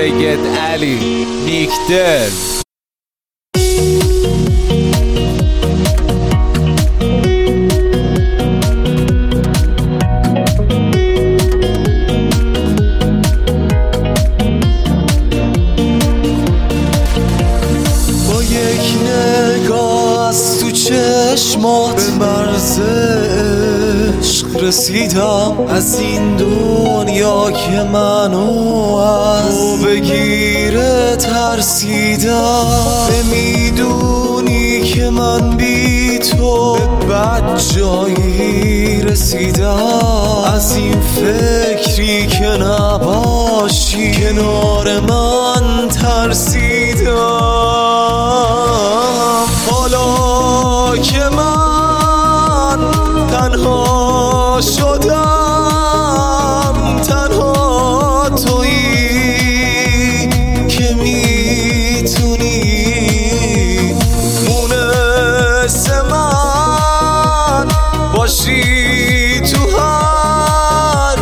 سید علی نیکدل. چشمات به مرز عشق رسیدم، از این دنیا که منو از تو بگیره ترسیدم. نمیدونی که من بی تو به بد جایی رسیدم، از این فکری که نباشی کنار من ترسیدم. حالا که من تنها شدم، تنها تویی که میتونی مونس من باشی تو هر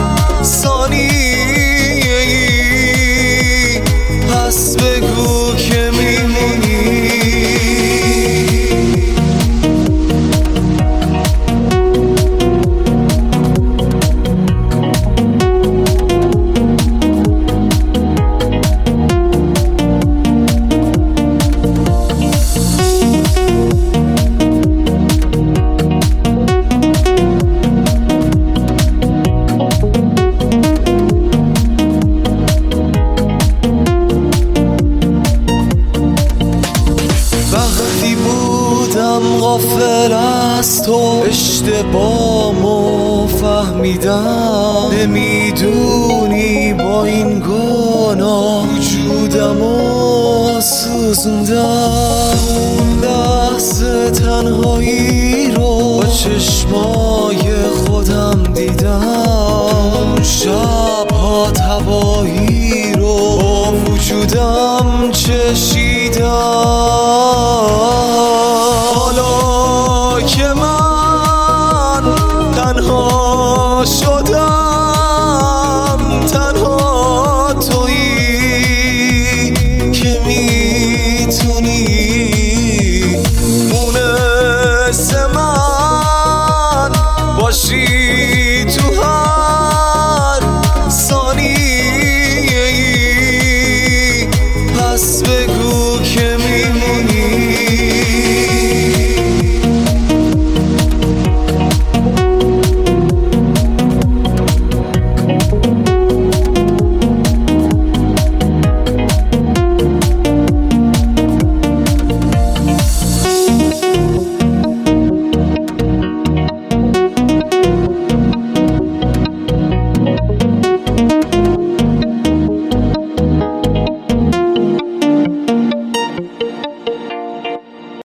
ثانیه‌ای. پس بگو که میمونی. غافل از تو اشتباهمو فهمیدم، نمیدونی با این گناه وجودمو سوزوندم. اون لحظه تنهایی رو با چشمای خودم دیدم، شبها تباهی رو با وجودم چشیدم. حالا که من تنها شدم،